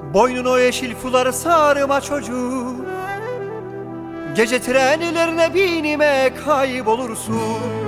Boynun o yeşil fuları sarma çocuk, gece trenlerine binime kaybolursun.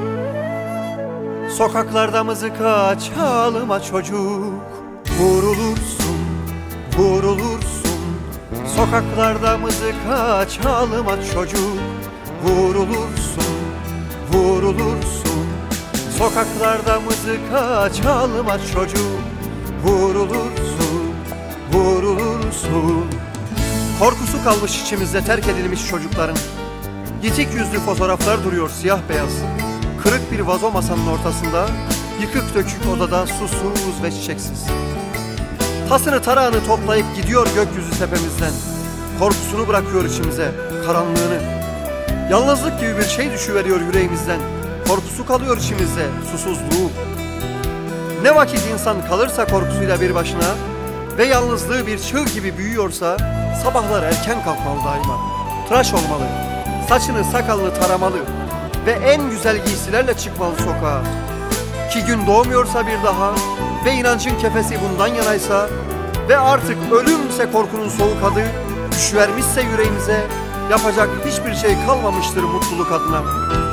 Sokaklarda mızıka çalma çocuk, vurulursun, vurulursun. Sokaklarda mızıka çalma çocuk, vurulursun, vurulursun. Sokaklarda mızıka çalma çocuk, vurulursun, vurulursun. Korkusu kalmış içimizde terk edilmiş çocukların. Yitik yüzlü fotoğraflar duruyor siyah beyaz. Kırık bir vazo masanın ortasında, yıkık dökük odada susuz ve çiçeksiz. Tasını tarağını toplayıp gidiyor gökyüzü tepemizden. Korkusunu bırakıyor içimize, karanlığını. Yalnızlık gibi bir şey düşüveriyor yüreğimizden. Korkusu kalıyor içimizde, susuzluğu. Ne vakit insan kalırsa korkusuyla bir başına ve yalnızlığı bir çığ gibi büyüyorsa, sabahlar erken kalkmalı daima. Tıraş olmalı, saçını sakalını taramalı ve en güzel giysilerle çıkmalı sokağa. Ki gün doğmuyorsa bir daha ve inancın kefesi bundan yanaysa ve artık ölümse korkunun soğuk adı düşüvermişse yüreğimize, yapacak hiçbir şey kalmamıştır mutluluk adına.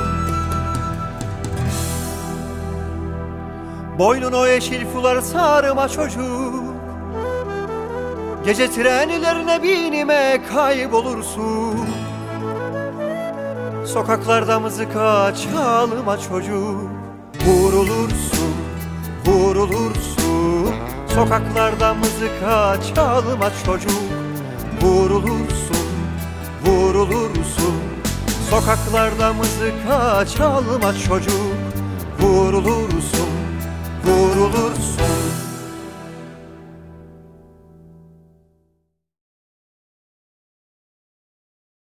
Boynun o yeşil fular sarma çocuk, gece trenlerine binime kaybolursun. Sokaklarda mızıka çalma çocuk, vurulursun, vurulursun. Sokaklarda mızıka çalma çocuk, vurulursun, vurulursun. Sokaklarda mızıka çalma çocuk, vurulursun, vurulursun.